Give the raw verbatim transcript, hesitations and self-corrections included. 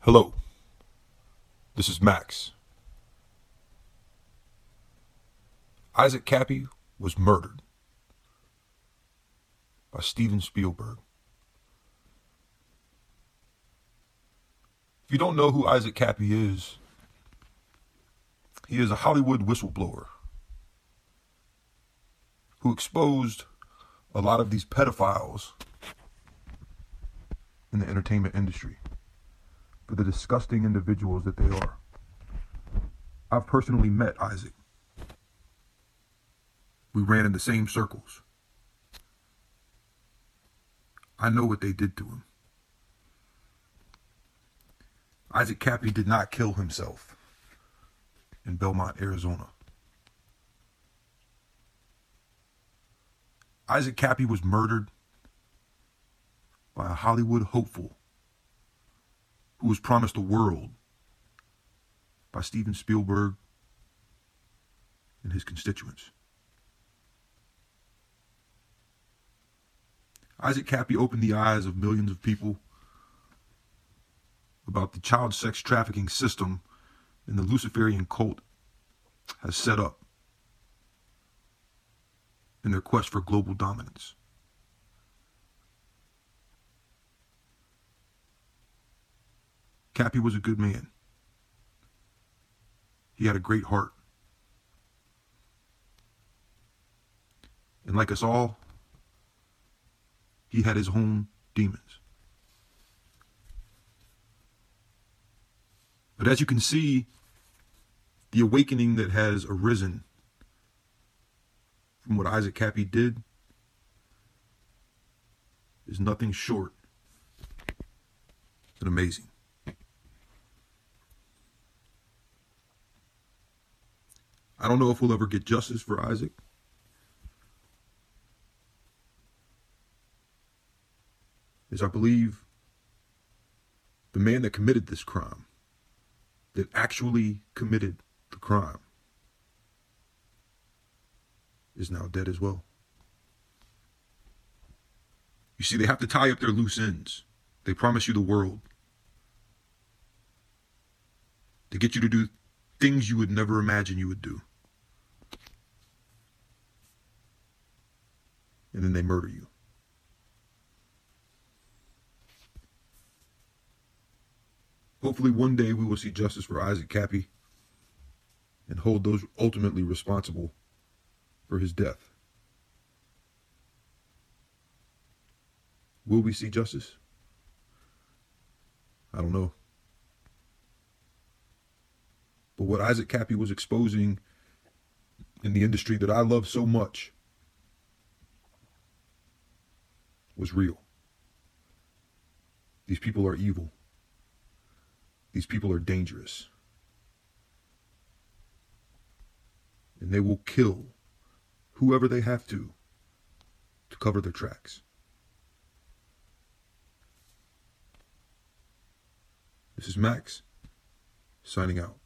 Hello, this is Max. Isaac Kappy was murdered by Steven Spielberg. If you don't know who Isaac Kappy is, he is a Hollywood whistleblower who exposed a lot of these pedophiles in the entertainment industry for the disgusting individuals that they are. I've personally met Isaac. We ran in the same circles. I know what they did to him. Isaac Kappy did not kill himself in Belmont, Arizona. Isaac Kappy was murdered by a Hollywood hopeful who was promised the world by Steven Spielberg and his constituents. Isaac Kappy opened the eyes of millions of people about the child sex trafficking system and the Luciferian cult has set up in their quest for global dominance. Kappy was a good man. He had a great heart. And like us all, he had his own demons. But as you can see, the awakening that has arisen from what Isaac Kappy did is nothing short than amazing. I don't know if we'll ever get justice for Isaac. As I believe the man that committed this crime, that actually committed the crime, is now dead as well. You see, they have to tie up their loose ends. They promise you the world to get you to do things you would never imagine you would do. And then they murder you. Hopefully one day we will see justice for Isaac Kappy and hold those ultimately responsible for his death. Will we see justice? I don't know. But what Isaac Kappy was exposing in the industry that I love so much was real. These people are evil. These people are dangerous. And they will kill whoever they have to to cover their tracks. This is Max, signing out.